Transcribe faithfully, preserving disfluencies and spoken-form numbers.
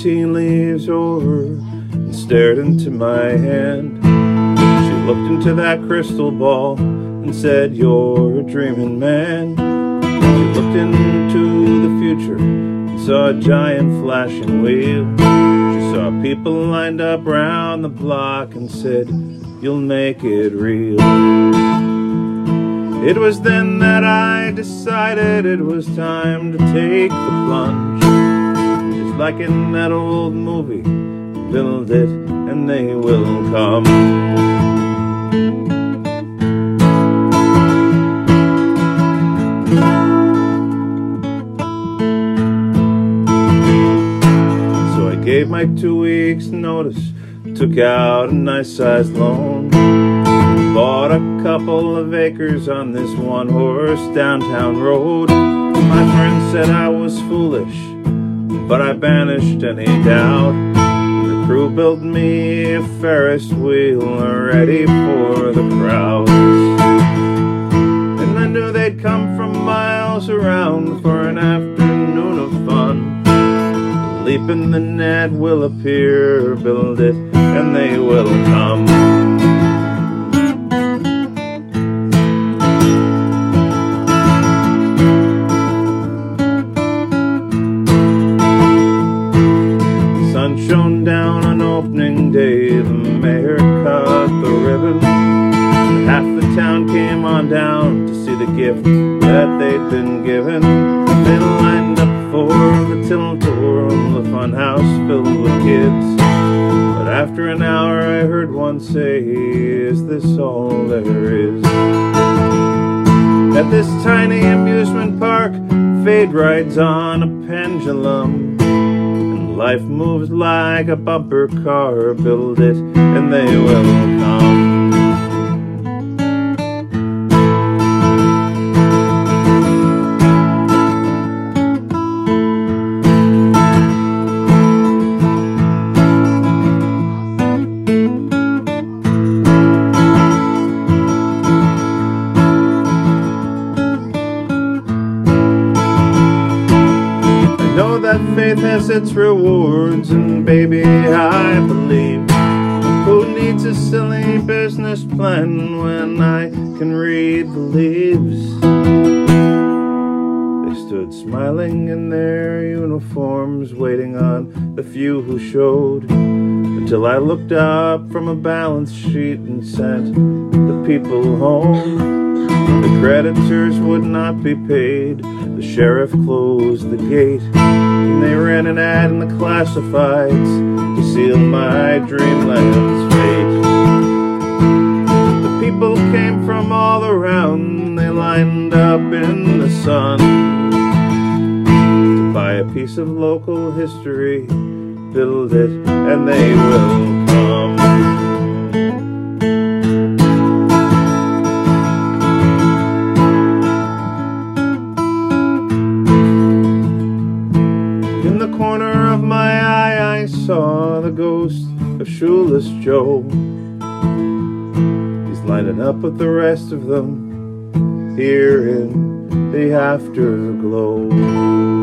fifteen leaves over and stared into my hand. She looked into that crystal ball and said, "You're a dreaming man." She looked into the future and saw a giant flashing wheel. She saw people lined up round the block and said, "You'll make it real." It was then that I decided it was time to take the plunge. Just like in that old movie, build it and they will come. So I gave my two weeks notice, took out a nice sized loan, bought a couple of acres on this one-horse downtown road. My friends said I was foolish, but I banished any doubt. The crew built me a Ferris wheel ready for the crowds. And I knew they'd come from miles around for an afternoon of fun. Leap in the net will appear, build it, and they will come. Shone down on opening day, the mayor cut the ribbon. Half the town came on down to see the gift that they'd been given. They lined up for the Tiltorum, the fun house filled with kids. But after an hour I heard one say, "Is this all there is?" At this tiny amusement park, fate rides on a pendulum. Life moves like a bumper car, build it and they will come. Faith has its rewards, and baby, I believe. Who needs a silly business plan when I can read the leaves? They stood smiling in their uniforms, waiting on the few who showed, until I looked up from a balance sheet and sent the people home. The creditors would not be paid, the sheriff closed the gate, and they ran an ad in the classifieds to seal my dreamland's fate. The people came from all around, they lined up in the sun to buy a piece of local history, build it, and they will come. In the corner of my eye I saw the ghost of Shoeless Joe. He's lining up with the rest of them here in the afterglow.